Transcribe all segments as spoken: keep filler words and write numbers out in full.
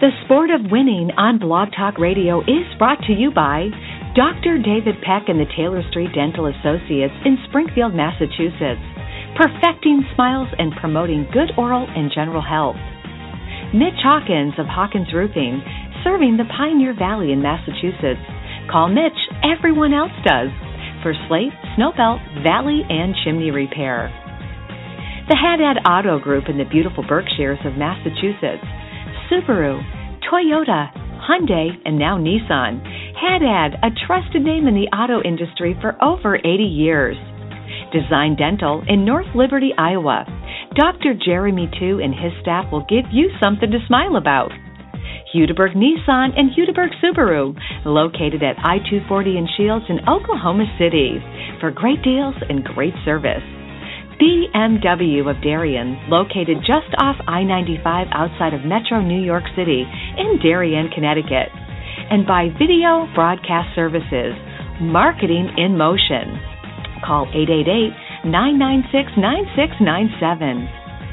The Sport of Winning on Blog Talk Radio is brought to you by Doctor David Peck and the Taylor Street Dental Associates in Springfield, Massachusetts, perfecting smiles and promoting good oral and general health. Mitch Hawkins of Hawkins Roofing, serving the Pioneer Valley in Massachusetts. Call Mitch, everyone else does, for slate, snowbelt, valley, and chimney repair. The Haddad Auto Group in the beautiful Berkshires of Massachusetts. Subaru, Toyota, Hyundai, and now Nissan. Haddad, a trusted name in the auto industry for over eighty years. Design Dental in North Liberty, Iowa. Doctor Jeremy Tu and his staff will give you something to smile about. Hudiburg Nissan and Hudiburg Subaru, located at I two forty in Shields in Oklahoma City, for great deals and great service. B M W of Darien, located just off I ninety-five outside of Metro New York City in Darien, Connecticut. And by Video Broadcast Services, Marketing in Motion. Call eight eight eight, nine nine six, nine six nine seven.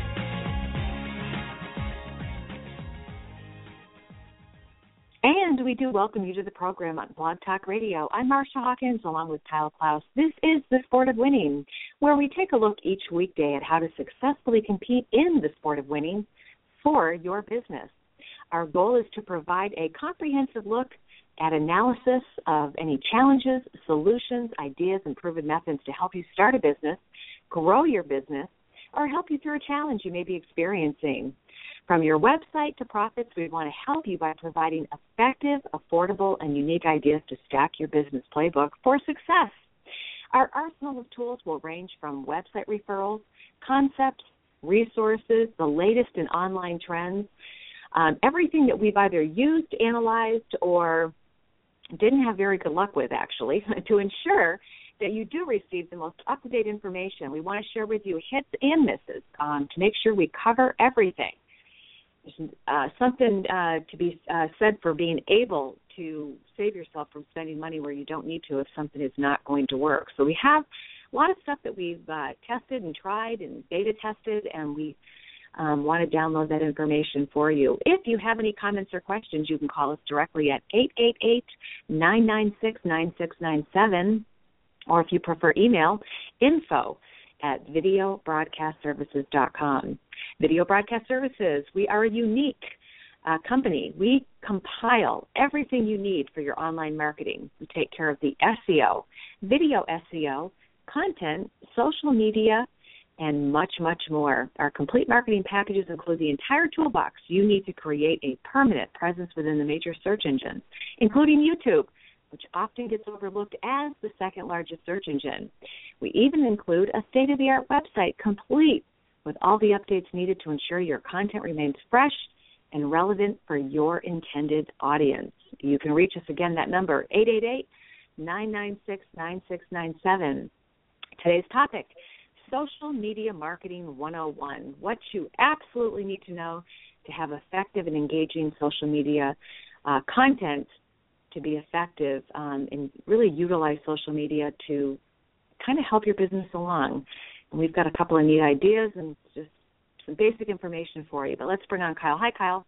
And we do welcome you to the program on Blog Talk Radio. I'm Marsha Hawkins, along with Kyle Klaus. This is The Sport of Winning, where we take a look each weekday at how to successfully compete in the sport of winning for your business. Our goal is to provide a comprehensive look at analysis of any challenges, solutions, ideas, and proven methods to help you start a business, grow your business, or help you through a challenge you may be experiencing. From your website to profits, we want to help you by providing effective, affordable, and unique ideas to stack your business playbook for success. Our arsenal of tools will range from website referrals, concepts, resources, the latest in online trends, um, everything that we've either used, analyzed, or didn't have very good luck with, actually, to ensure that you do receive the most up-to-date information. We want to share with you hits and misses um, to make sure we cover everything. There's uh, something uh, to be uh, said for being able to save yourself from spending money where you don't need to if something is not going to work. So we have a lot of stuff that we've uh, tested and tried and beta tested, and we um, want to download that information for you. If you have any comments or questions, you can call us directly at eight eight eight, nine nine six, nine six nine seven, or if you prefer, email info at video broadcast services dot com. Video Broadcast Services, we are a unique uh, company. We compile everything you need for your online marketing. We take care of the S E O, video S E O, content, social media, and much, much more. Our complete marketing packages include the entire toolbox you need to create a permanent presence within the major search engines, including YouTube, which often gets overlooked as the second largest search engine. We even include a state-of-the-art website complete with all the updates needed to ensure your content remains fresh and relevant for your intended audience. You can reach us again, that number, eight eight eight, nine nine six, nine six nine seven. Today's topic, Social Media Marketing one oh one, what you absolutely need to know to have effective and engaging social media uh, content to be effective um, and really utilize social media to kind of help your business along. And we've got a couple of neat ideas and just some basic information for you. But let's bring on Kyle. Hi, Kyle.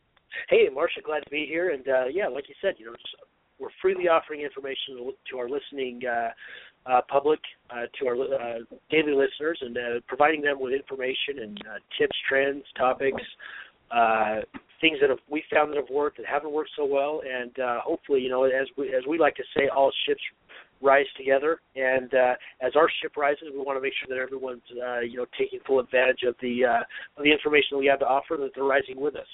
Hey, Marsha, glad to be here. And, uh, yeah, like you said, you know, we're freely offering information to our listening uh, uh, public, uh, to our uh, daily listeners, and uh, providing them with information and uh, tips, trends, topics, uh, things that have, we found that have worked, that haven't worked so well. And uh, hopefully, you know, as we, as we like to say, all ships rise together, and uh, as our ship rises, we want to make sure that everyone's, uh, you know, taking full advantage of the uh, of the information that we have to offer, that they're rising with us.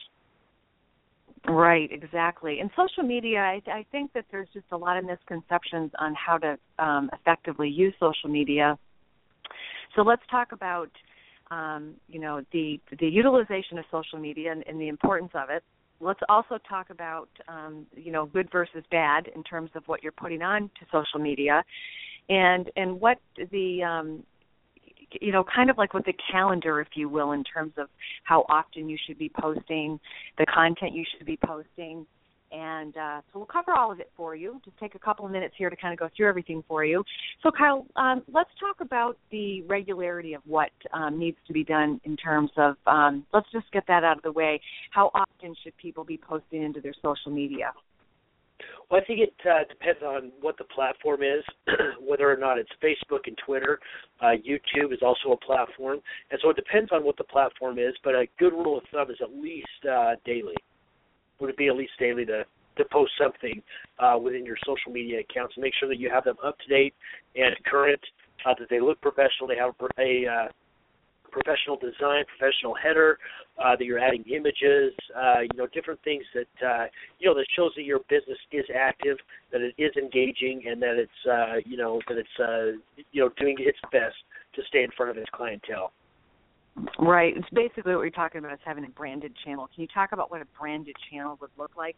Right, exactly. In social media, I, I think that there's just a lot of misconceptions on how to um, effectively use social media. So let's talk about, um, you know, the the utilization of social media and, and the importance of it. Let's also talk about, um, you know, good versus bad in terms of what you're putting on to social media, and and what the, um, you know, kind of like with the calendar, if you will, in terms of how often you should be posting, the content you should be posting, And uh, so we'll cover all of it for you. Just take a couple of minutes here to kind of go through everything for you. So, Kyle, um, let's talk about the regularity of what um, needs to be done in terms of, um, let's just get that out of the way. How often should people be posting into their social media? Well, I think it uh, depends on what the platform is, whether or not it's Facebook and Twitter. Uh, YouTube is also a platform. And so it depends on what the platform is, but a good rule of thumb is at least uh, daily. Would it be at least daily to, to post something uh, within your social media accounts and make sure that you have them up to date and current, uh, that they look professional, they have a uh, professional design, professional header, uh, that you're adding images, uh, you know, different things that, uh, you know, that shows that your business is active, that it is engaging, and that it's, uh, you know, that it's, uh, you know, doing its best to stay in front of its clientele. Right. It's basically what we're talking about is having a branded channel. Can you talk about what a branded channel would look like?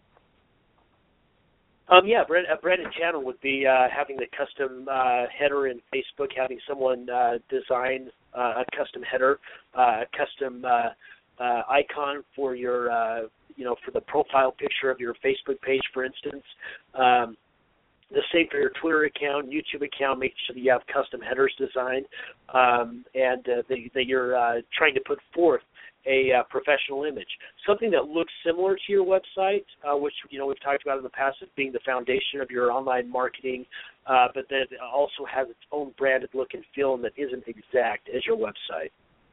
Um, yeah, a branded channel would be uh, having the custom uh, header in Facebook, having someone uh, design uh, a custom header, uh, a custom uh, uh, icon for your, uh, you know, for the profile picture of your Facebook page, for instance. Um, the same for your Twitter account, YouTube account, making sure that you have custom headers designed, um, and uh, that, that you're uh, trying to put forth a uh, professional image, something that looks similar to your website, uh, which, you know, we've talked about in the past as being the foundation of your online marketing, uh, but that also has its own branded look and feel and that isn't exact as your website.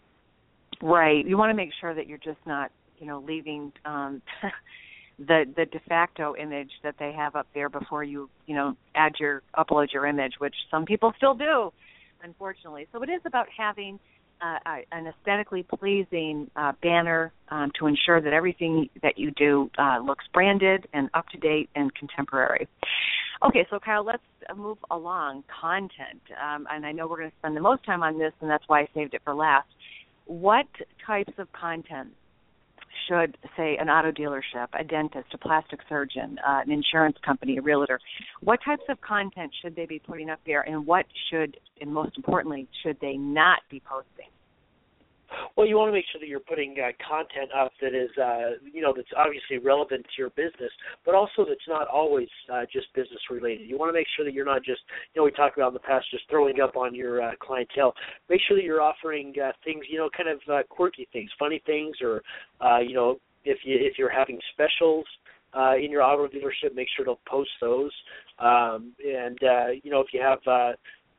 Right. You want to make sure that you're just not, you know, leaving um, the the de facto image that they have up there before you, you know, add your upload your image, which some people still do, unfortunately. So it is about having Uh, an aesthetically pleasing uh, banner um, to ensure that everything that you do uh, looks branded and up-to-date and contemporary. Okay, so Kyle, let's move along. Content, um, and I know we're going to spend the most time on this, and that's why I saved it for last. What types of content should, say, an auto dealership, a dentist, a plastic surgeon, uh, an insurance company, a realtor, what types of content should they be putting up there, and what should, and most importantly, should they not be posting? Well, you want to make sure that you're putting uh, content up that is, uh, you know, that's obviously relevant to your business, but also that's not always uh, just business related. You want to make sure that you're not just, you know, we talked about in the past, just throwing up on your uh, clientele. Make sure that you're offering uh, things, you know, kind of uh, quirky things, funny things, or, uh, you know, if you if you're having specials uh, in your auto dealership, make sure to post those. Um, and uh, you know, if you have uh,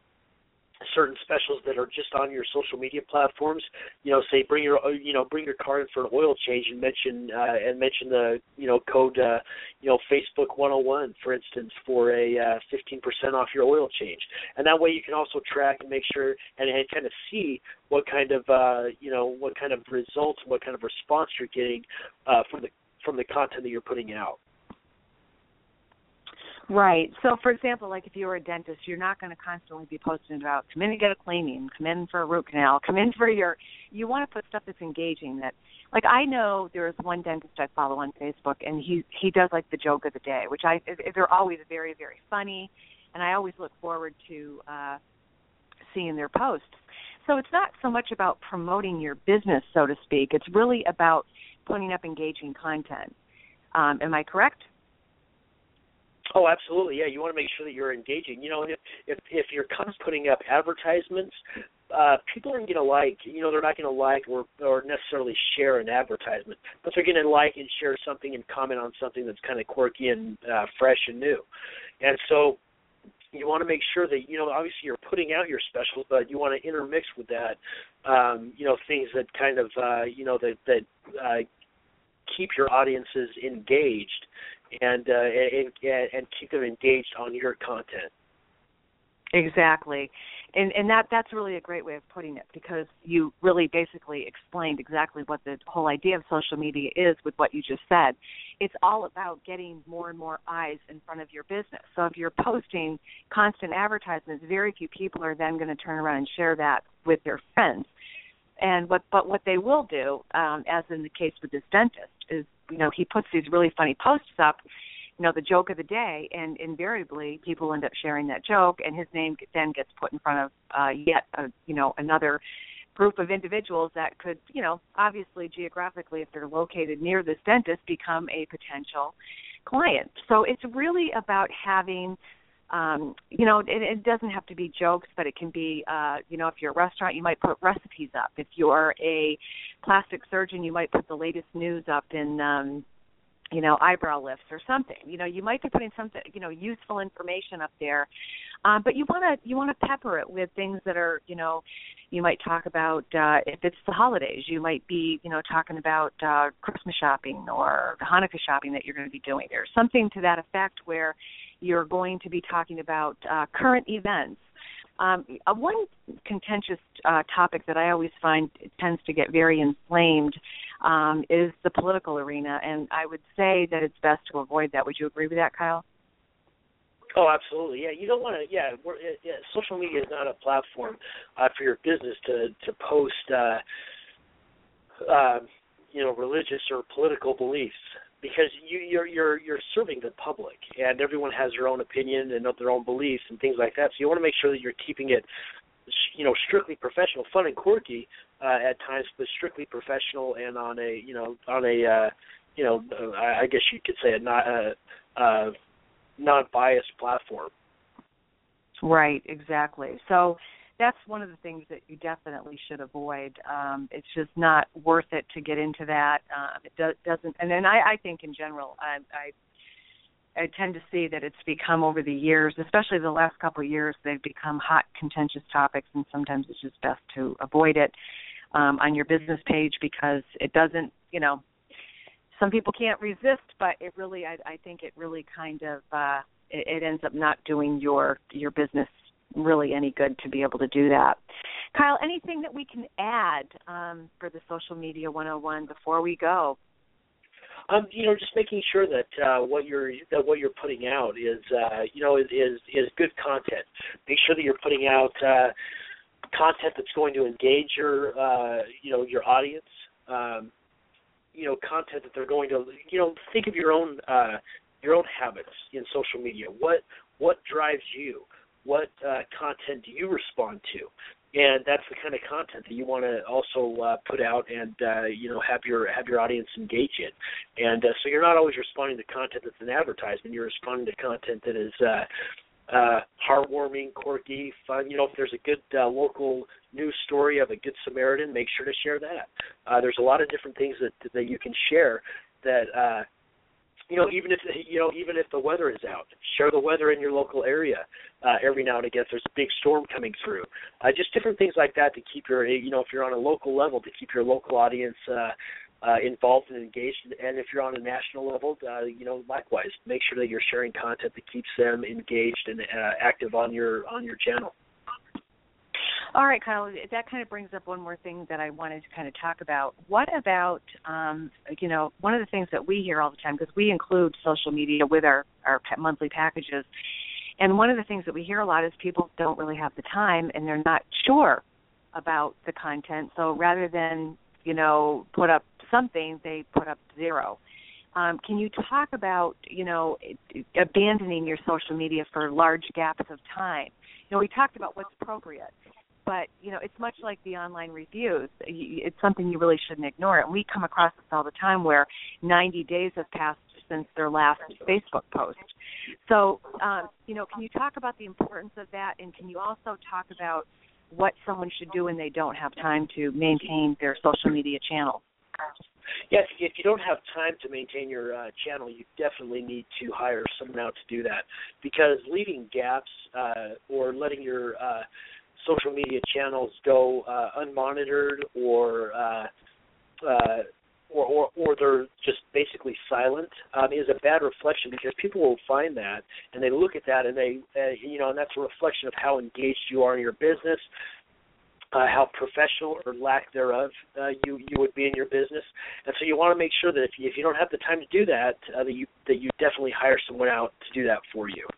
certain specials that are just on your social media platforms, you know, say bring your, you know, bring your car in for an oil change and mention uh, and mention the, you know, code, uh, you know, Facebook one oh one, for instance, for a uh, fifteen percent off your oil change, and that way you can also track and make sure and, and kind of see what kind of, uh, you know, what kind of results and what kind of response you're getting uh, from the from the content that you're putting out. Right. So, for example, like if you were a dentist, you're not going to constantly be posting about come in and get a cleaning, come in for a root canal, come in for your – you want to put stuff that's engaging. That, like I know there's one dentist I follow on Facebook, and he he does like the joke of the day, which I they're always very, very funny, and I always look forward to uh, seeing their posts. So it's not so much about promoting your business, so to speak. It's really about putting up engaging content. Um, am I correct? Oh, absolutely. Yeah, you want to make sure that you're engaging. You know, if if, if you're constantly putting up advertisements, uh, people aren't going to like, you know, they're not going to like or, or necessarily share an advertisement, but they're going to like and share something and comment on something that's kind of quirky and uh, fresh and new. And so you want to make sure that, you know, obviously you're putting out your specials, but you want to intermix with that, um, you know, things that kind of, uh, you know, that, that uh, keep your audiences engaged and, uh, and and keep them engaged on your content. Exactly. And and that that's really a great way of putting it, because you really basically explained exactly what the whole idea of social media is with what you just said. It's all about getting more and more eyes in front of your business. So if you're posting constant advertisements, very few people are then going to turn around and share that with their friends. And what but what they will do, um, as in the case with this dentist, is, you know, he puts these really funny posts up, you know, the joke of the day, and invariably people end up sharing that joke, and his name then gets put in front of uh, yet, a, you know, another group of individuals that could, you know, obviously geographically, if they're located near this dentist, become a potential client. So it's really about having, um, you know, it, it doesn't have to be jokes, but it can be, uh, you know, if you're a restaurant, you might put recipes up. If you're a plastic surgeon, you might put the latest news up in, um, you know, eyebrow lifts or something. You know, you might be putting something, you know, useful information up there, um, but you want to you want to pepper it with things that are, you know, you might talk about uh, if it's the holidays, you might be, you know, talking about uh, Christmas shopping or Hanukkah shopping that you're going to be doing, or something to that effect where you're going to be talking about uh, current events. Um, uh, one contentious uh, topic that I always find tends to get very inflamed um, is the political arena, and I would say that it's best to avoid that. Would you agree with that, Kyle? Oh, absolutely. Yeah, you don't want to. Yeah, we're, yeah, social media is not a platform uh, for your business to to post, uh, uh, you know, religious or political beliefs, because you, you're you're you're serving the public, and everyone has their own opinion and their own beliefs and things like that. So you want to make sure that you're keeping it, you know, strictly professional, fun and quirky uh, at times, but strictly professional and on a, you know, on a, uh, you know, uh, I guess you could say a not uh, uh, non-biased platform. Right, exactly. So that's one of the things that you definitely should avoid. Um, it's just not worth it to get into that. Um, it do, doesn't, and then I, I think in general, I, I I tend to see that it's become over the years, especially the last couple of years, they've become hot, contentious topics, and sometimes it's just best to avoid it um, on your business page because it doesn't, you know, some people can't resist, but it really, I, I think it really kind of, uh, it, it ends up not doing your your business really any good to be able to do that. Kyle, anything that we can add um, for the Social Media one oh one before we go? Um, you know, just making sure that uh, what you're that what you're putting out is, uh, you know, is, is is good content. Make sure that you're putting out uh, content that's going to engage your, uh, you know, your audience. Um, you know, content that they're going to, you know, think of your own uh, your own habits in social media. What what drives you? What uh, content do you respond to? And that's the kind of content that you want to also uh, put out and uh, you know have your have your audience engage in. And uh, so you're not always responding to content that's an advertisement. You're responding to content that is uh, uh, heartwarming, quirky, fun. You know, if there's a good uh, local news story of a Good Samaritan, make sure to share that. Uh, there's a lot of different things that that you can share that. Uh, You know, even if you know, even if the weather is out, share the weather in your local area. Uh, every now and again, if there's a big storm coming through, uh, just different things like that to keep your, you know, if you're on a local level, to keep your local audience uh, uh, involved and engaged. And if you're on a national level, uh, you know, likewise, make sure that you're sharing content that keeps them engaged and uh, active on your on your channel. All right, Kyle, that kind of brings up one more thing that I wanted to kind of talk about. What about, um, you know, one of the things that we hear all the time, because we include social media with our, our monthly packages, and one of the things that we hear a lot is people don't really have the time and they're not sure about the content. So rather than, you know, put up something, they put up zero. Um, can you talk about, you know, abandoning your social media for large gaps of time? You know, we talked about what's appropriate. But, you know, it's much like the online reviews. It's something you really shouldn't ignore. And we come across this all the time where ninety days have passed since their last Facebook post. So, um, you know, can you talk about the importance of that? And can you also talk about what someone should do when they don't have time to maintain their social media channel? Yes, if you don't have time to maintain your uh, channel, you definitely need to hire someone out to do that. Because leaving gaps uh, or letting your uh, social media channels go uh, unmonitored or, uh, uh, or or or they're just basically silent um, is a bad reflection, because people will find that and they look at that and they uh, you know and that's a reflection of how engaged you are in your business, uh, how professional or lack thereof uh, you you would be in your business. And so you want to make sure that if you, if you don't have the time to do that, uh, that you that you definitely hire someone out to do that for you.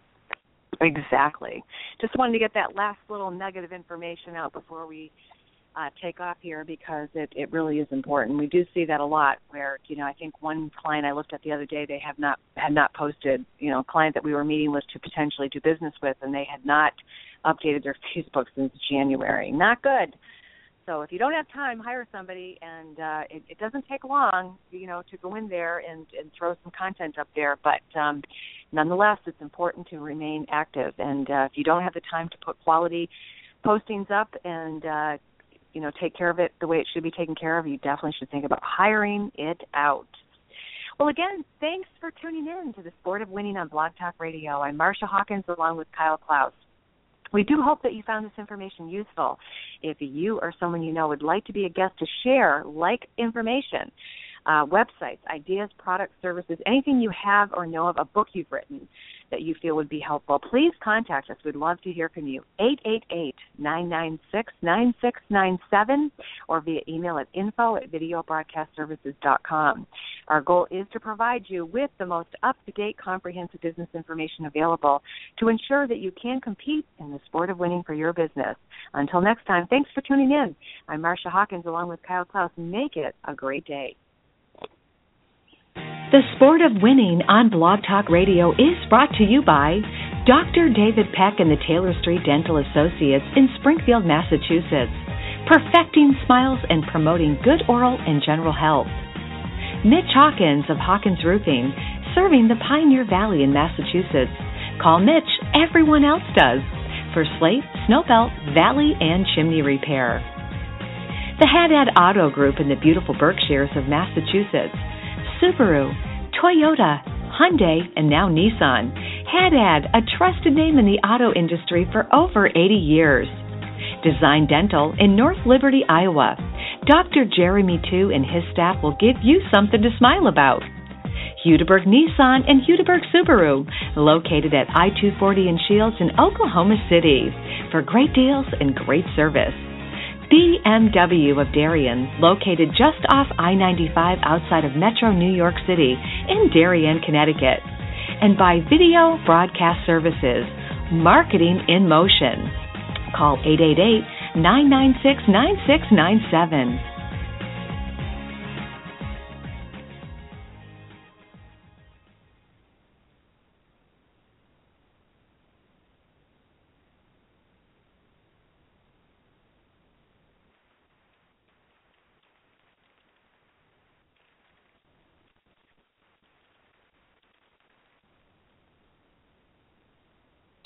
Exactly. Just wanted to get that last little nugget of information out before we uh, take off here, because it, it really is important. We do see that a lot where, you know, I think one client I looked at the other day, they have not had not posted, you know, a client that we were meeting with to potentially do business with, and they had not updated their Facebook since January. Not good. So if you don't have time, hire somebody, and uh, it, it doesn't take long, you know, to go in there and, and throw some content up there. But um, nonetheless, it's important to remain active. And uh, if you don't have the time to put quality postings up and, uh, you know, take care of it the way it should be taken care of, you definitely should think about hiring it out. Well, again, thanks for tuning in to the Sport of Winning on Blog Talk Radio. I'm Marsha Hawkins along with Kyle Klaus. We do hope that you found this information useful. If you or someone you know would like to be a guest to share like information, uh, websites, ideas, products, services, anything you have or know of, a book you've written that you feel would be helpful, please contact us. We'd love to hear from you. eight eight eight, nine nine six, nine six nine seven or via email at info at video broadcast services dot com. Our goal is to provide you with the most up-to-date, comprehensive business information available to ensure that you can compete in the sport of winning for your business. Until next time, thanks for tuning in. I'm Marsha Hawkins along with Kyle Klaus. Make it a great day. The Sport of Winning on Blog Talk Radio is brought to you by Doctor David Peck and the Taylor Street Dental Associates in Springfield, Massachusetts, perfecting smiles and promoting good oral and general health. Mitch Hawkins of Hawkins Roofing, serving the Pioneer Valley in Massachusetts. Call Mitch, everyone else does, for slate, snowbelt, valley, and chimney repair. The Haddad Auto Group in the beautiful Berkshires of Massachusetts. Subaru, Toyota, Hyundai, and now Nissan. Haddad, a trusted name in the auto industry for over eighty years. Design Dental in North Liberty, Iowa. Doctor Jeremy Tu and his staff will give you something to smile about. Hudeberg Nissan and Hudeberg Subaru, located at I two forty in Shields in Oklahoma City, for great deals and great service. B M W of Darien, located just off I ninety-five outside of Metro New York City in Darien, Connecticut. And by Video Broadcast Services, Marketing in Motion. Call eight eight eight, nine nine six, nine six nine seven.